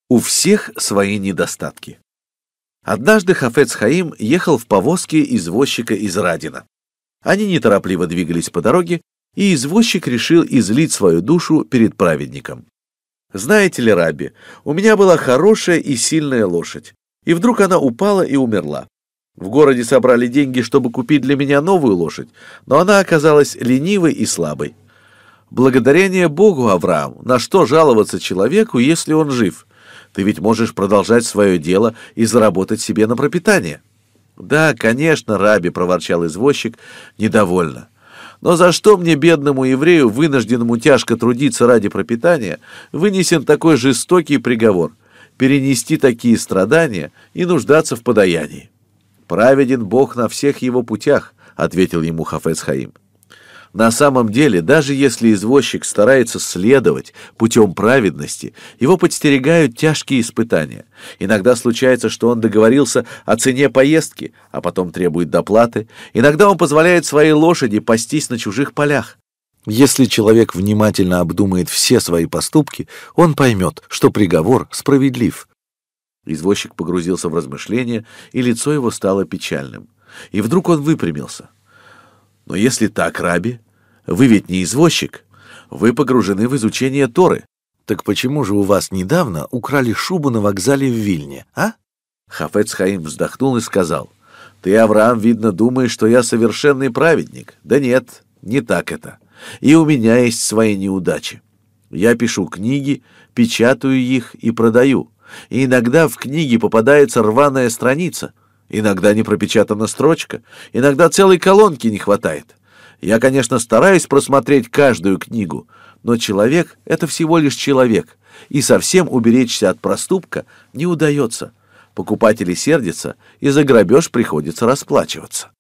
У всех свои недостатки. Однажды Хафец Хаим ехал в повозке извозчика из Радина. Они неторопливо двигались по дороге, и извозчик решил излить свою душу перед праведником. «Знаете ли, Рабби, у меня была хорошая и сильная лошадь, и вдруг она упала и умерла. В городе собрали деньги, чтобы купить для меня новую лошадь, но она оказалась ленивой и слабой. Благодарение Богу, Авраам, на что жаловаться человеку, если он жив? Ты ведь можешь продолжать свое дело и заработать себе на пропитание». «Да, конечно, Рабби», — проворчал извозчик недовольно. «Но за что мне, бедному еврею, вынужденному тяжко трудиться ради пропитания, вынесен такой жестокий приговор — перенести такие страдания и нуждаться в подаянии?» «Праведен Бог на всех его путях», — ответил ему Хафец Хаим. На самом деле, даже если извозчик старается следовать путем праведности, его подстерегают тяжкие испытания. Иногда случается, что он договорился о цене поездки, а потом требует доплаты. Иногда он позволяет своей лошади пастись на чужих полях. Если человек внимательно обдумает все свои поступки, он поймет, что приговор справедлив. Извозчик погрузился в размышления, и лицо его стало печальным. И вдруг он выпрямился. «Но если так, Рабби, вы ведь не извозчик, вы погружены в изучение Торы. Так почему же у вас недавно украли шубу на вокзале в Вильне, а?» Хафец Хаим вздохнул и сказал: «Ты, Авраам, видно, думаешь, что я совершенный праведник. Да нет, не так это. И у меня есть свои неудачи. Я пишу книги, печатаю их и продаю. И иногда в книге попадается рваная страница, иногда не пропечатана строчка, иногда целой колонки не хватает. Я, конечно, стараюсь просмотреть каждую книгу, но человек — это всего лишь человек, и совсем уберечься от проступка не удается. Покупатели сердятся, и за грабеж приходится расплачиваться».